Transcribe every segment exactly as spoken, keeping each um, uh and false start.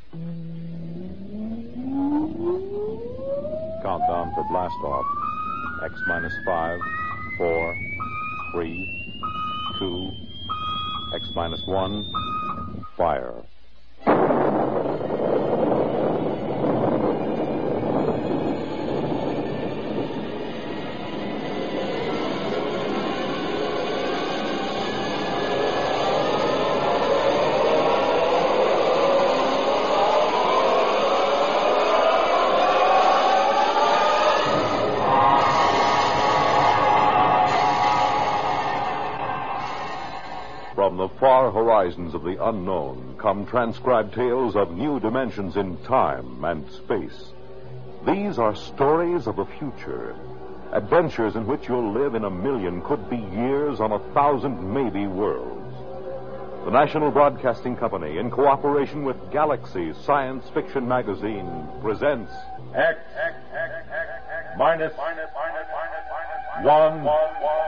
Countdown for blast off. X minus five, four, three, two, X minus one, fire. From the far horizons of the unknown come transcribed tales of new dimensions in time and space. These are stories of the future, adventures in which you'll live in a million, could be years, on a thousand maybe worlds. The National Broadcasting Company, in cooperation with Galaxy Science Fiction Magazine, presents X, X, X, X, X minus, minus, minus, minus, minus, one, one, one, one.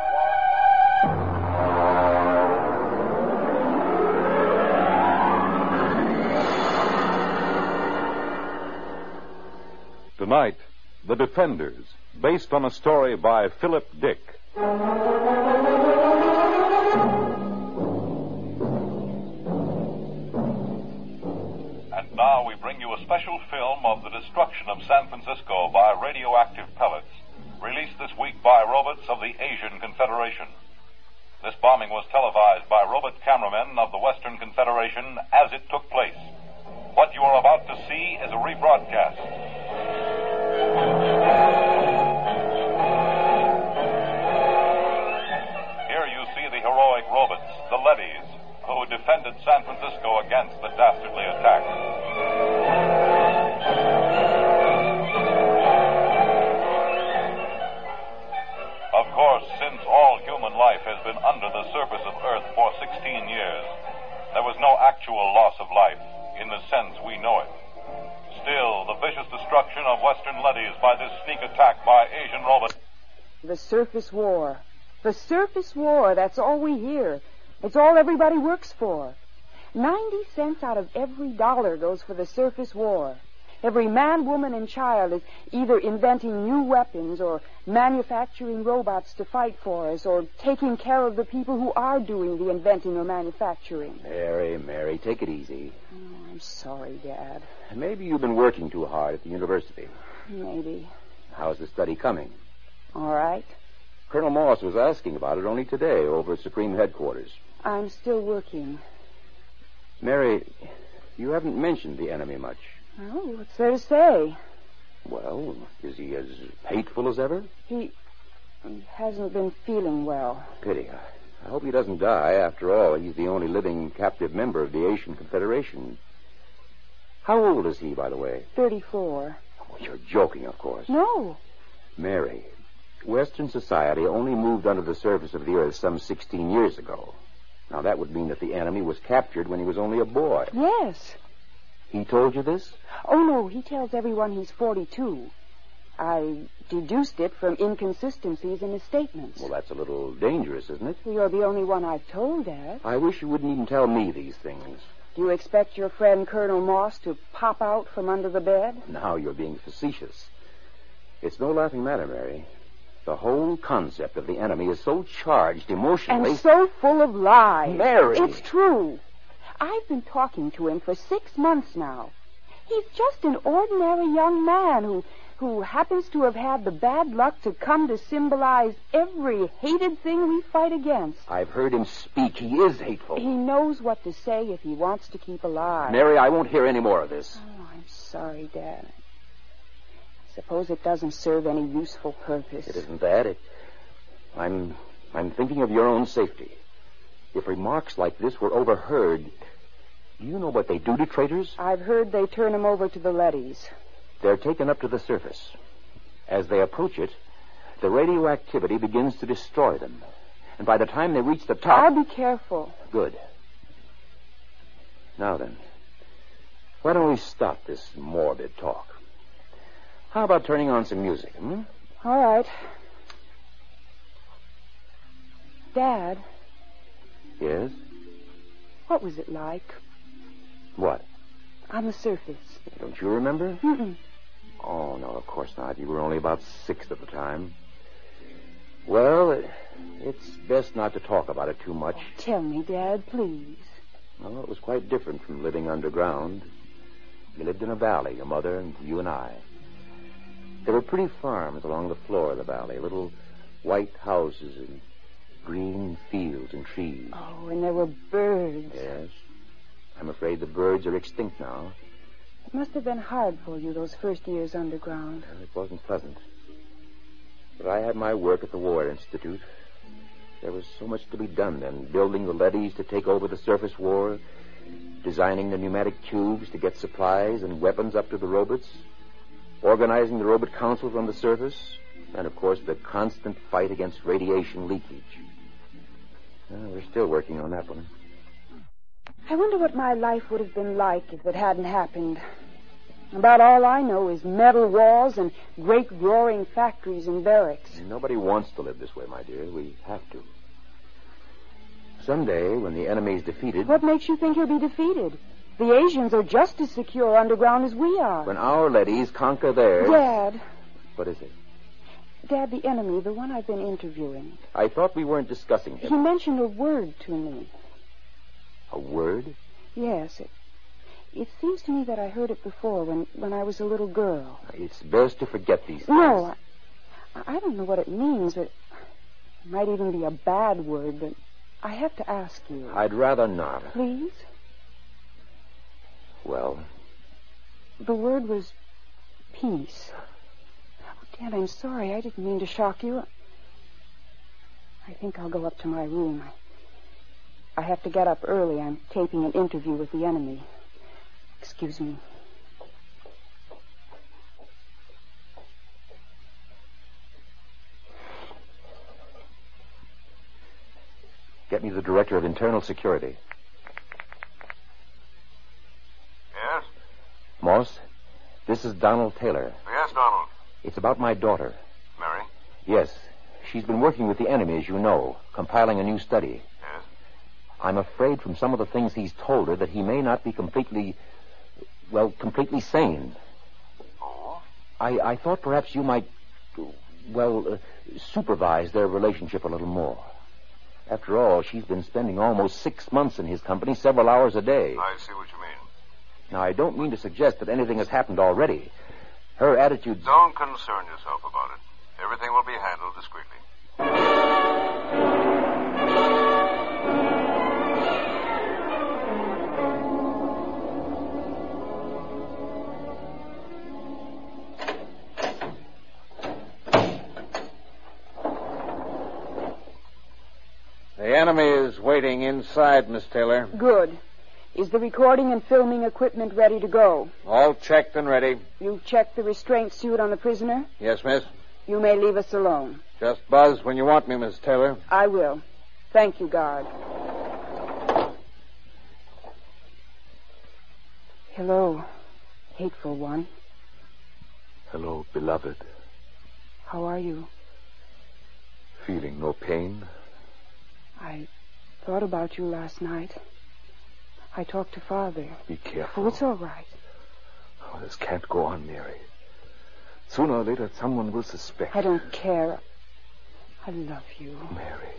Tonight, The Defenders, based on a story by Philip Dick. And now we bring you a special film of the destruction of San Francisco by radioactive pellets, released this week by robots of the Asian Confederation. This bombing was televised by robot cameramen of the Western Confederation as it took place. What you are about to see is a rebroadcast. Here you see the heroic robots, the Leadys, who defended San Francisco against the dastardly attack. Of course, since all human life has been under the surface of Earth for sixteen years, there was no actual loss of life in the sense we know it. Still, the vicious destruction of Western Leadys by this sneak attack by Asian robots. The surface war. The surface war, that's all we hear. It's all everybody works for. Ninety cents out of every dollar goes for the surface war. Every man, woman, and child is either inventing new weapons or manufacturing robots to fight for us or taking care of the people who are doing the inventing or manufacturing. Mary, Mary, take it easy. Oh, I'm sorry, Dad. Maybe you've been working too hard at the university. Maybe. How's the study coming? All right. Colonel Moss was asking about it only today over at Supreme Headquarters. I'm still working. Mary, you haven't mentioned the enemy much. Oh, what's there to say? Well, is he as hateful as ever? He, he hasn't been feeling well. Pity. I hope he doesn't die. After all, he's the only living captive member of the Asian Confederation. How old is he, by the way? Thirty-four. Oh, you're joking, of course. No. Mary, Western society only moved under the surface of the Earth some sixteen years ago. Now, that would mean that the enemy was captured when he was only a boy. Yes. He told you this? Oh, no, he tells everyone he's forty-two. I deduced it from inconsistencies in his statements. Well, that's a little dangerous, isn't it? You're the only one I've told that. I wish you wouldn't even tell me these things. Do you expect your friend Colonel Moss to pop out from under the bed? Now you're being facetious. It's no laughing matter, Mary. The whole concept of the enemy is so charged emotionally. And so full of lies. Mary! It's true. I've been talking to him for six months now. He's just an ordinary young man who, who happens to have had the bad luck to come to symbolize every hated thing we fight against. I've heard him speak. He is hateful. He knows what to say if he wants to keep alive. Mary, I won't hear any more of this. Oh, I'm sorry, Dad. I suppose it doesn't serve any useful purpose. It isn't that. It, I'm, I'm thinking of your own safety. If remarks like this were overheard, do you know what they do to traitors? I've heard they turn them over to the leadys. They're taken up to the surface. As they approach it, the radioactivity begins to destroy them. And by the time they reach the top... I'll be careful. Good. Now then, why don't we stop this morbid talk? How about turning on some music, hmm? All right. Dad. Yes? What was it like? What? I On the surface. Don't you remember? Mm-mm. Oh, no, of course not. You were only about six at the time. Well, it, it's best not to talk about it too much. Oh, tell me, Dad, please. Well, it was quite different from living underground. You lived in a valley, your mother and you and I. There were pretty farms along the floor of the valley, little white houses and green fields and trees. Oh, and there were birds. Yes. I'm afraid the birds are extinct now. It must have been hard for you those first years underground. Well, it wasn't pleasant. But I had my work at the War Institute. There was so much to be done then, building the leadys to take over the surface war, designing the pneumatic tubes to get supplies and weapons up to the robots, organizing the robot councils on the surface, and, of course, the constant fight against radiation leakage. Well, we're still working on that one. I wonder what my life would have been like if it hadn't happened. About all I know is metal walls and great roaring factories and barracks. Nobody wants to live this way, my dear. We have to. Someday, when the enemy's defeated... What makes you think he'll be defeated? The Asians are just as secure underground as we are. When our leadys conquer theirs... Dad. What is it? Dad, the enemy, the one I've been interviewing. I thought we weren't discussing him. He mentioned a word to me. A word? Yes, it... It seems to me that I heard it before when, when I was a little girl. It's best to forget these things. No, I, I don't know what it means, but it might even be a bad word, but I have to ask you. I'd rather not. Please? Well? The word was peace. Oh, Dad, I'm sorry. I didn't mean to shock you. I think I'll go up to my room. I, I have to get up early. I'm taping an interview with the enemy. Excuse me. Get me the Director of Internal Security. Yes? Moss, this is Donald Taylor. Yes, Donald. It's about my daughter. Mary? Yes. She's been working with the enemy, as you know, compiling a new study. Yes? I'm afraid from some of the things he's told her that he may not be completely... well, completely sane. Oh? I, I thought perhaps you might, well, uh, supervise their relationship a little more. After all, she's been spending almost six months in his company, several hours a day. I see what you mean. Now, I don't mean to suggest that anything has happened already. Her attitude... Don't concern yourself about it. Everything will be handled discreetly. The enemy is waiting inside, Miss Taylor. Good. Is the recording and filming equipment ready to go? All checked and ready. You've checked the restraint suit on the prisoner? Yes, miss. You may leave us alone. Just buzz when you want me, Miss Taylor. I will. Thank you, guard. Hello, hateful one. Hello, beloved. How are you? Feeling no pain? I thought about you last night. I talked to Father. Be careful. Oh, it's all right. Oh, this can't go on, Mary. Sooner or later, someone will suspect. I don't care. I love you. Mary.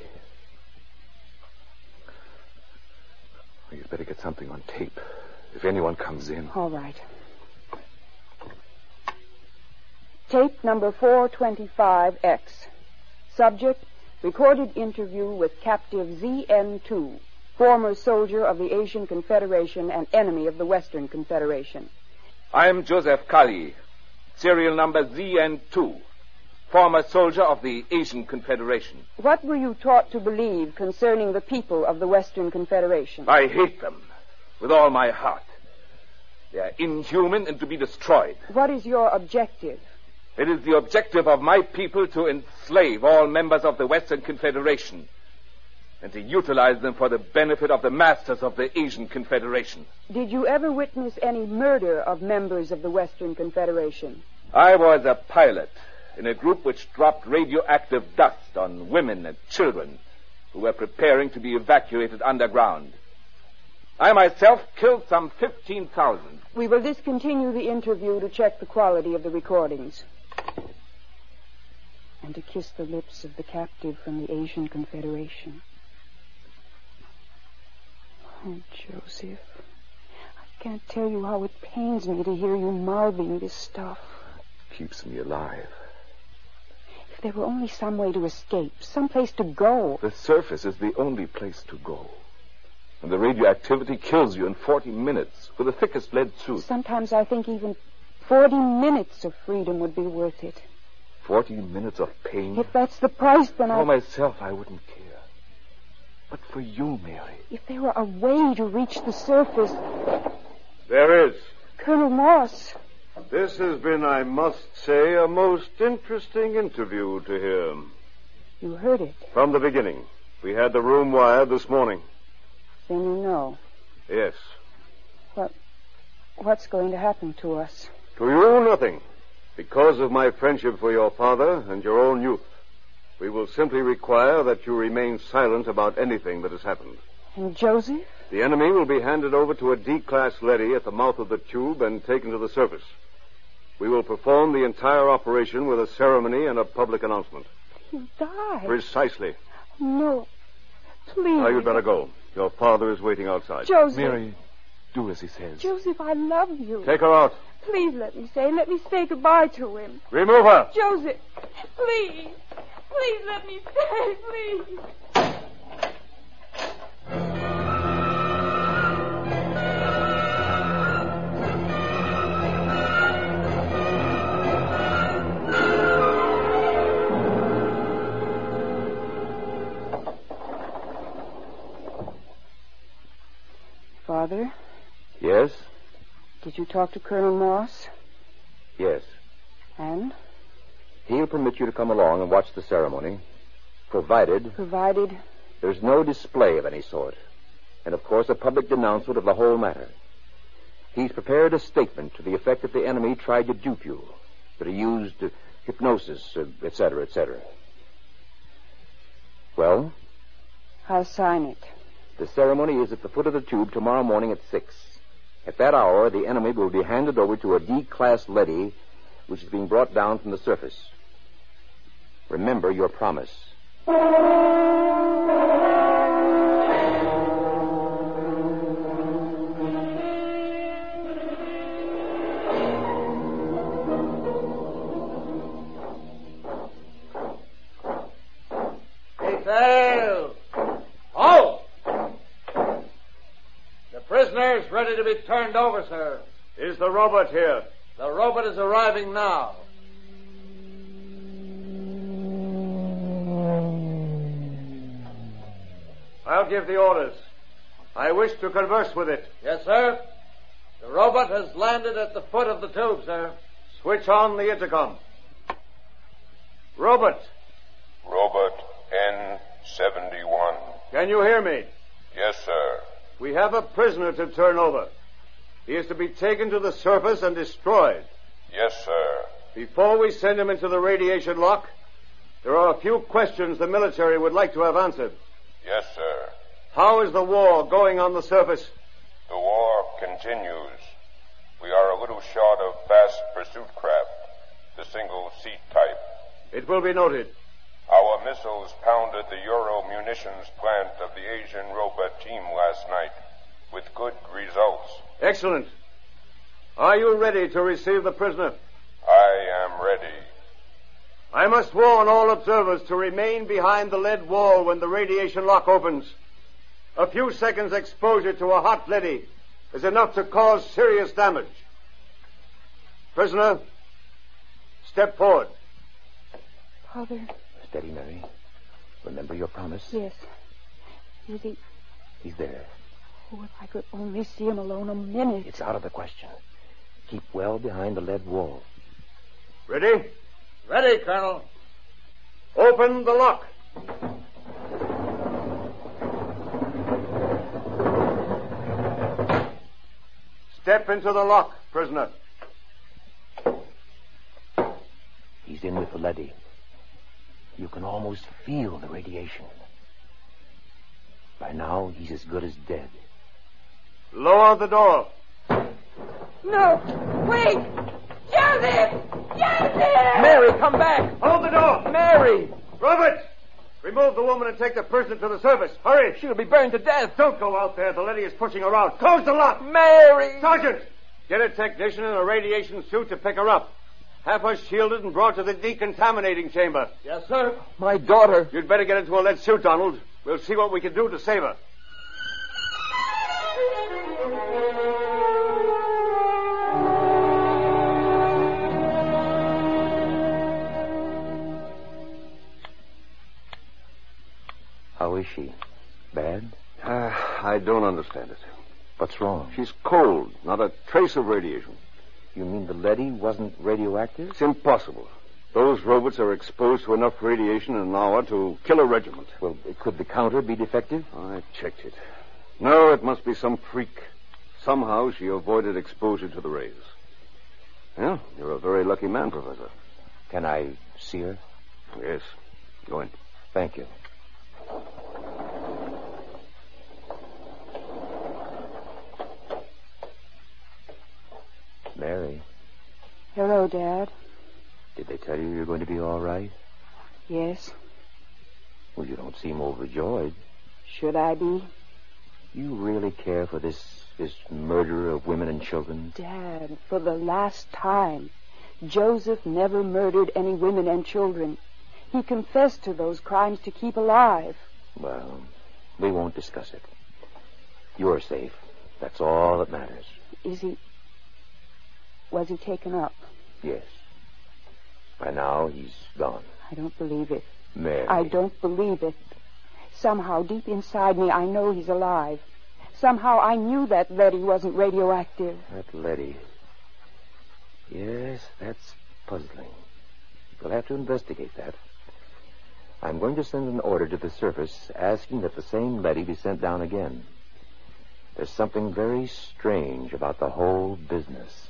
Well, you'd better get something on tape. If anyone comes in. All right. Tape number four twenty-five X. Subject, recorded interview with captive Z N two, former soldier of the Asian Confederation and enemy of the Western Confederation. I'm Joseph Kali, serial number Z N two, former soldier of the Asian Confederation. What were you taught to believe concerning the people of the Western Confederation? I hate them with all my heart. They are inhuman and to be destroyed. What is your objective? It is the objective of my people to enslave all members of the Western Confederation and to utilize them for the benefit of the masters of the Asian Confederation. Did you ever witness any murder of members of the Western Confederation? I was a pilot in a group which dropped radioactive dust on women and children who were preparing to be evacuated underground. I myself killed some fifteen thousand. We will discontinue the interview to check the quality of the recordings. And to kiss the lips of the captive from the Asian Confederation. Oh, Joseph, I can't tell you how it pains me to hear you mouthing this stuff. Keeps me alive. If there were only some way to escape, some place to go. The surface is the only place to go. And the radioactivity kills you in forty minutes with the thickest lead suit. Sometimes I think even forty minutes of freedom would be worth it. Forty minutes of pain? If that's the price, then for I... For myself, I wouldn't care. But for you, Mary... If there were a way to reach the surface... There is. Colonel Moss. This has been, I must say, a most interesting interview to hear. You heard it? From the beginning. We had the room wired this morning. Then you know. Yes. What, what's going to happen to us? To you, nothing. Because of my friendship for your father and your own youth, we will simply require that you remain silent about anything that has happened. And Joseph? The enemy will be handed over to a D-class leady at the mouth of the tube and taken to the surface. We will perform the entire operation with a ceremony and a public announcement. He'll die. Precisely. No. Please. Now you'd better go. Your father is waiting outside. Joseph. Mary, do as he says. Joseph, I love you. Take her out. Please let me say, let me say goodbye to him. Remove her. Joseph, please. Please let me stay, please. Father? Yes? Did you talk to Colonel Moss? Yes. And? He'll permit you to come along and watch the ceremony, provided... Provided? There's no display of any sort. And, of course, a public denouncement of the whole matter. He's prepared a statement to the effect that the enemy tried to dupe you, that he used uh, hypnosis, uh, et cetera, et cetera. Well? I'll sign it. The ceremony is at the foot of the tube tomorrow morning at six. At that hour, the enemy will be handed over to a D-class leady, which is being brought down from the surface. Remember your promise. Detail! Halt! The prisoner is ready to be turned over, sir. Is the robot here? The robot is arriving now. I'll give the orders. I wish to converse with it. Yes, sir. The robot has landed at the foot of the tube, sir. Switch on the intercom. Robot. Robot N seventy-one. Can you hear me? Yes, sir. We have a prisoner to turn over. He is to be taken to the surface and destroyed. Yes, sir. Before we send him into the radiation lock, there are a few questions the military would like to have answered. Yes, sir. How is the war going on the surface? The war continues. We are a little short of fast pursuit craft, the single-seat type. It will be noted. Our missiles pounded the Euro munitions plant of the Asian robot team last night with good results. Excellent. Are you ready to receive the prisoner? I am ready. I must warn all observers to remain behind the lead wall when the radiation lock opens. A few seconds exposure to a hot leady is enough to cause serious damage. Prisoner, step forward. Father. Steady, Mary. Remember your promise? Yes. Is he... He's there. Oh, if I could only see him alone a minute. It's out of the question. Keep well behind the lead wall. Ready? Ready, Colonel. Open the lock. Step into the lock, prisoner. He's in with the leady. You can almost feel the radiation. By now, he's as good as dead. Lower the door. No. Wait. Joseph! Joseph! Mary, come back. Hold the door. Mary! Robert! Remove the woman and take the prisoner to the surface. Hurry. She'll be burned to death. Don't go out there. The lady is pushing her out. Close the lock. Mary! Sergeant! Get a technician in a radiation suit to pick her up. Have her shielded and brought to the decontaminating chamber. Yes, sir. My daughter. You'd better get into a lead suit, Donald. We'll see what we can do to save her. How is she? Bad? Uh, I don't understand it. What's wrong? She's cold. Not a trace of radiation. You mean the leady wasn't radioactive? It's impossible. Those robots are exposed to enough radiation in an hour to kill a regiment. Well, could the counter be defective? I checked it. No, it must be some freak. Somehow she avoided exposure to the rays. Well, you're a very lucky man, Professor. Can I see her? Yes. Go in. Thank you. Mary. Hello, Dad. Did they tell you you're going to be all right? Yes. Well, you don't seem overjoyed. Should I be? You really care for this this murder of women and children? Dad, for the last time, Joseph never murdered any women and children. He confessed to those crimes to keep alive. Well, we won't discuss it. You're safe. That's all that matters. Is he... Was he taken up? Yes. By now, he's gone. I don't believe it. Mary. I don't believe it. Somehow, deep inside me, I know he's alive. Somehow, I knew that Letty wasn't radioactive. That Letty. Yes, that's puzzling. We'll have to investigate that. I'm going to send an order to the surface asking that the same Letty be sent down again. There's something very strange about the whole business.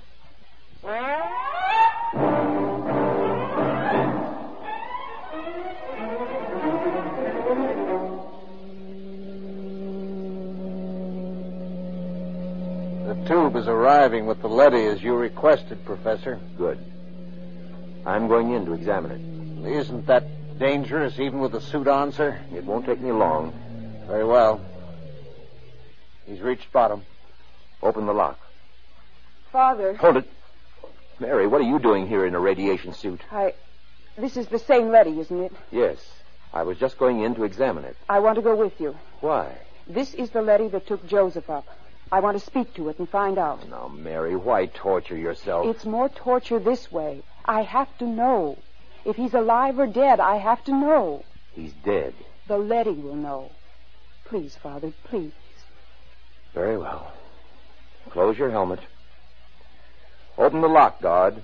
The tube is arriving with the leady as you requested, Professor. Good. I'm going in to examine it. Isn't that dangerous, even with the suit on, sir? It won't take me long. Very well. He's reached bottom. Open the lock. Father. Hold it. Mary, what are you doing here in a radiation suit? I... This is the same Letty, isn't it? Yes. I was just going in to examine it. I want to go with you. Why? This is the Letty that took Joseph up. I want to speak to it and find out. Now, Mary, why torture yourself? It's more torture this way. I have to know. If he's alive or dead, I have to know. He's dead. The Letty will know. Please, Father, please. Very well. Close your helmet. Open the lock, guard.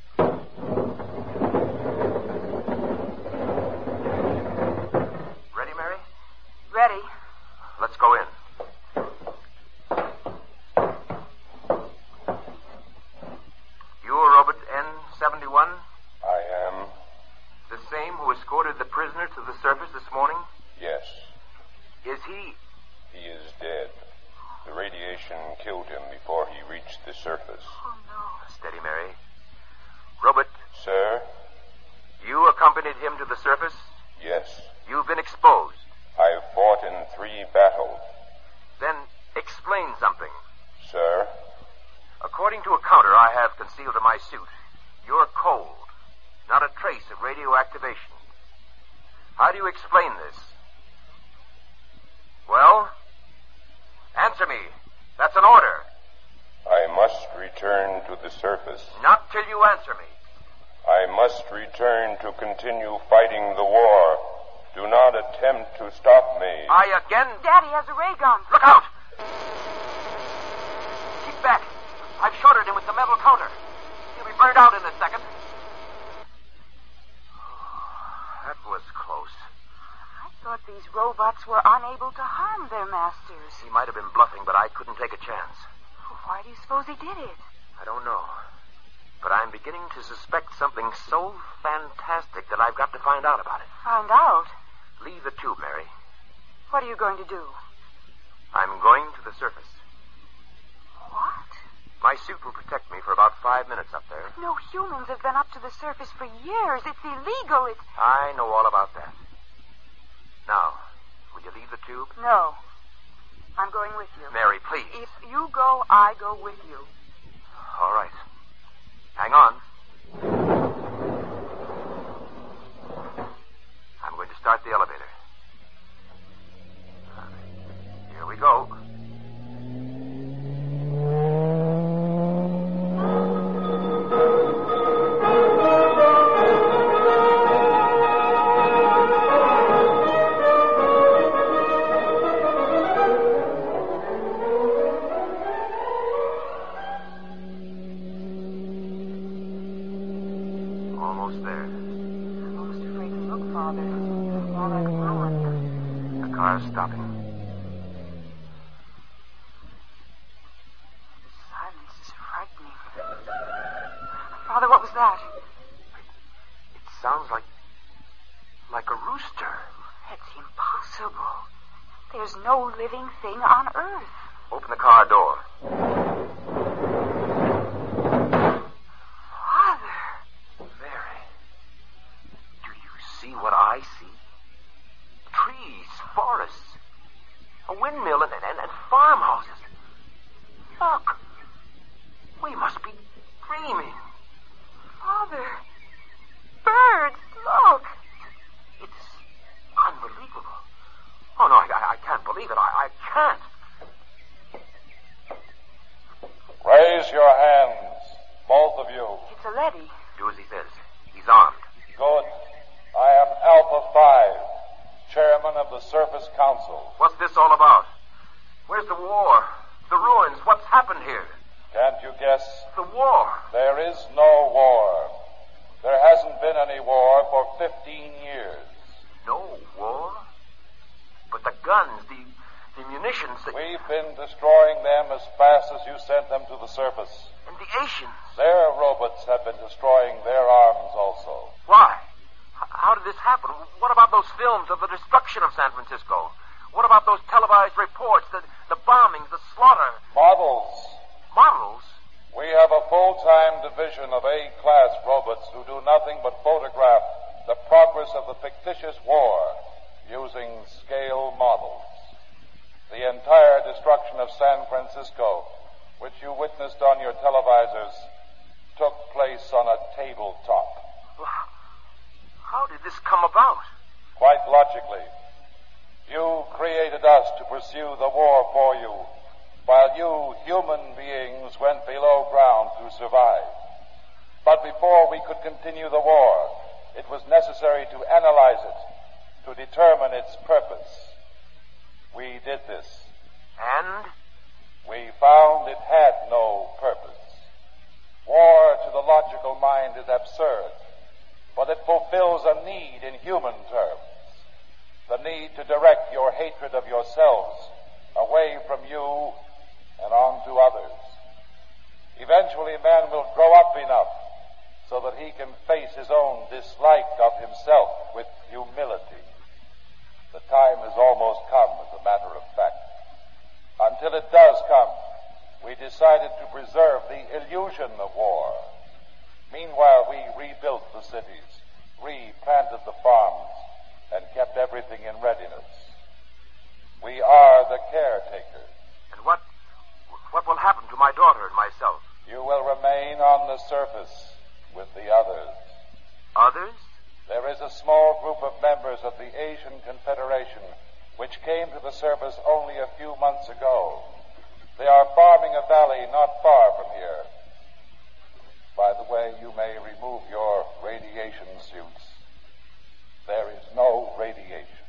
Ready, Mary? Ready. Let's go in. You're Robert N seventy-one? I am. The same who escorted the prisoner to the surface this morning? Yes. Is he... He is dead. The radiation killed him before he reached the surface. Oh, no. Steady, Mary. Robert. Sir? You accompanied him to the surface? Yes. You've been exposed? I've fought in three battles. Then explain something. Sir? According to a counter I have concealed in my suit, you're cold. Not a trace of radioactivation. How do you explain this? Well? Answer me. That's an order. I must return to the surface. Not till you answer me. I must return to continue fighting the war. Do not attempt to stop me. I again... Daddy has a ray gun. Look out! Keep back. I've shorted him with the metal counter. He'll be burned out in a second. That was close. I thought these robots were unable to harm their masters. He might have been bluffing, but I couldn't take a chance. Why do you suppose he did it? I don't know. But I'm beginning to suspect something so fantastic that I've got to find out about it. Find out? Leave the tube, Mary. What are you going to do? I'm going to the surface. What? My suit will protect me for about five minutes up there. No humans have been up to the surface for years. It's illegal. It's... I know all about that. Now, will you leave the tube? No. I'm going with you. Mary, please. If you go, I go with you. All right. Hang on. I'm going to start the elevator. Here we go. Almost there. I'm almost afraid to look, Father. It's all like ruin. The car's stopping. Silence is frightening. Father, what was that? It sounds like... like a rooster. That's impossible. There's no living thing on Earth. Open the car door. Father! Mary, do you see what I see? Trees, forests, a windmill, and, and, and farmhouses. Look, we must be dreaming. Father! Birds, look! It's unbelievable. Oh, no, I, I can't believe it. I, I can't. Raise your hands, both of you. It's a leady. Do as he says. He's armed. Good. I am Alpha five, chairman of the Surface Council. What's this all about? Where's the war? The ruins? What's happened here? Can't you guess? The war. There is no war. There hasn't been any war for fifteen years. No war? But the guns, the, the munitions, the... We've been destroying them as fast as you sent them to the surface. And the Asians. Their robots have been destroying their arms also. Why? H- how did this happen? What about those films of the destruction of San Francisco? What about those televised reports, the, the bombings, the slaughter? Models. Models? We have a full-time division of A-class robots who do nothing but photograph the progress of the fictitious war using scale models. The entire destruction of San Francisco, which you witnessed on your televisors, took place on a tabletop. How did this come about? Quite logically. You created us to pursue the war for you, while you, human beings, went below ground to survive. But before we could continue the war, it was necessary to analyze it, to determine its purpose. We did this. And? We found it had no purpose. War, to the logical mind, is absurd, but it fulfills a need in human terms. The need to direct your hatred of yourselves away from you and on to others. Eventually, man will grow up enough so that he can face his own dislike of himself with humility. The time has almost come, as a matter of fact. Until it does come, we decided to preserve the illusion of war. Meanwhile, we rebuilt the cities, replanted the farms, and kept everything in readiness. We are the caretakers. And what, what will happen to my daughter and myself? You will remain on the surface with the others. Others? There is a small group of members of the Asian Confederation which came to the surface only a few months ago. They are farming a valley not far from here. By the way, you may remove your radiation suits. There is no radiation.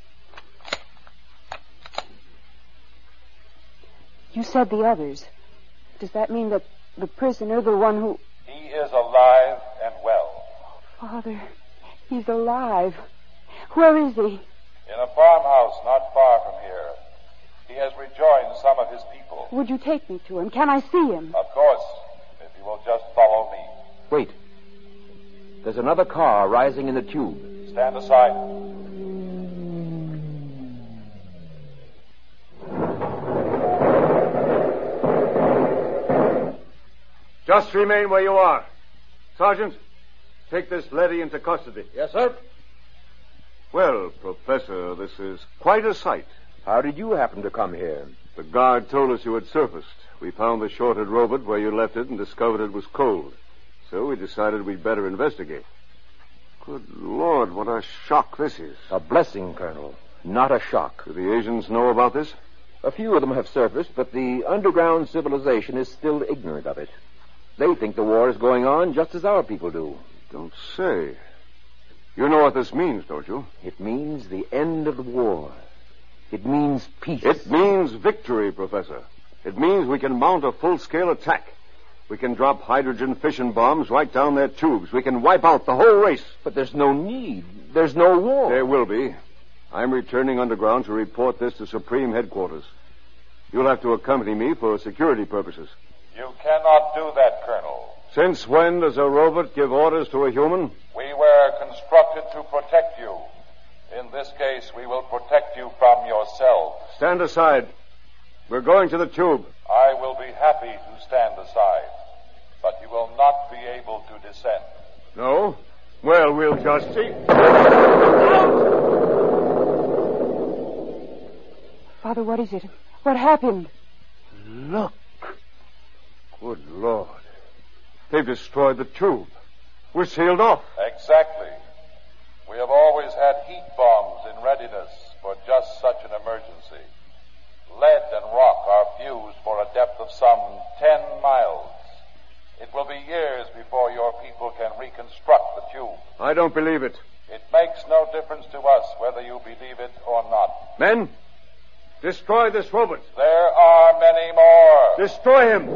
You said the others. Does that mean that the prisoner, the one who... He is alive and well. Father, he's alive. Where is he? In a farmhouse not far from here. He has rejoined some of his people. Would you take me to him? Can I see him? Of course, if you will just follow me. Wait. There's another car rising in the tube. Stand aside. Just remain where you are. Sergeant, take this leady into custody. Yes, sir. Well, Professor, this is quite a sight. How did you happen to come here? The guard told us you had surfaced. We found the shorted robot where you left it and discovered it was cold. So we decided we'd better investigate. Good Lord, what a shock this is. A blessing, Colonel, not a shock. Do the Asians know about this? A few of them have surfaced, but the underground civilization is still ignorant of it. They think the war is going on just as our people do. Don't say. You know what this means, don't you? It means the end of the war. It means peace. It means victory, Professor. It means we can mount a full-scale attack. We can drop hydrogen fission bombs right down their tubes. We can wipe out the whole race. But there's no need. There's no war. There will be. I'm returning underground to report this to Supreme Headquarters. You'll have to accompany me for security purposes. You cannot do that, Colonel. Since when does a robot give orders to a human? We were constructed to protect you. In this case, we will protect you from yourselves. Stand aside. We're going to the tube. I will be happy to stand aside, but you will not be able to descend. No? Well, we'll just see. Father, what is it? What happened? Look. Good Lord. They've destroyed the tube. We're sealed off. Exactly. We have always had heat bombs in readiness for just such an emergency. Lead and rock are fused for a depth of some ten miles. It will be years before your people can reconstruct the tube. I don't believe it. It makes no difference to us whether you believe it or not. Men, destroy this robot. There are many more. Destroy him.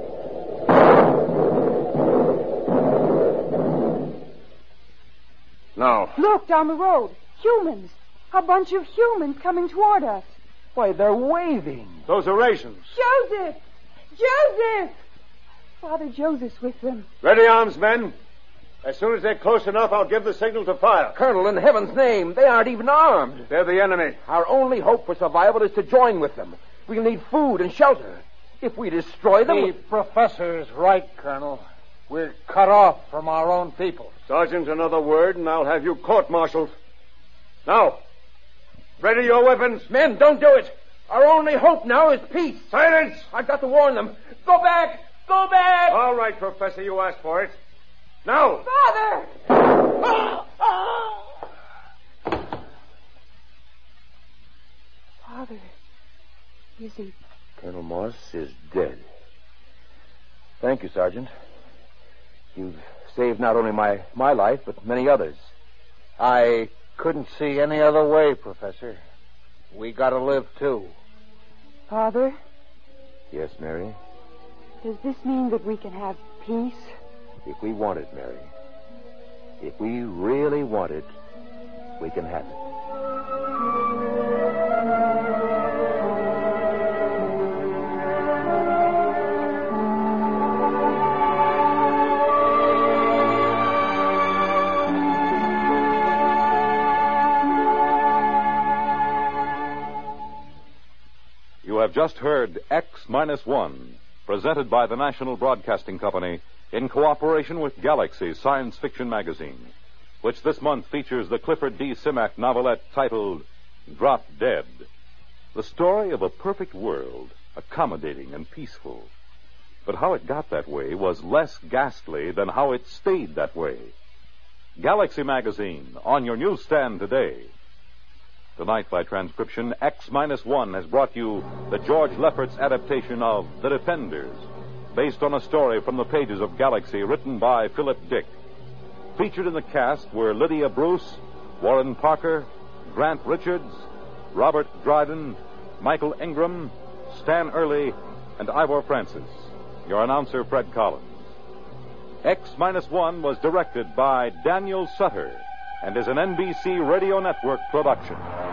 Now. Look, down the road. Humans. A bunch of humans coming toward us. Why, they're waving. Those are rations. Joseph! Joseph! Father Joseph's with them. Ready arms, men. As soon as they're close enough, I'll give the signal to fire. Colonel, in heaven's name, they aren't even armed. They're the enemy. Our only hope for survival is to join with them. We'll need food and shelter. If we destroy them... The professor is right, Colonel. We're cut off from our own people. Sergeant, another word, and I'll have you court-martialed. Now, ready your weapons. Men, don't do it. Our only hope now is peace. Silence! I've got to warn them. Go back! Go back! All right, Professor, you asked for it. Now! Father! Father, is he... Colonel Morse is dead. Thank you, Sergeant. You've saved not only my, my life, but many others. I couldn't see any other way, Professor. We gotta live, too. Father? Yes, Mary? Does this mean that we can have peace? If we want it, Mary. If we really want it, we can have it. You have just heard X Minus One, presented by the National Broadcasting Company in cooperation with Galaxy Science Fiction Magazine, which this month features the Clifford D. Simak novelette titled Drop Dead, the story of a perfect world, accommodating and peaceful. But how it got that way was less ghastly than how it stayed that way. Galaxy Magazine, on your newsstand today. Tonight, by transcription, X Minus One has brought you the George Lefferts adaptation of The Defenders, based on a story from the pages of Galaxy written by Philip Dick. Featured in the cast were Lydia Bruce, Warren Parker, Grant Richards, Robert Dryden, Michael Ingram, Stan Early, and Ivor Francis. Your announcer, Fred Collins. X Minus One was directed by Daniel Sutter and is an N B C Radio Network production.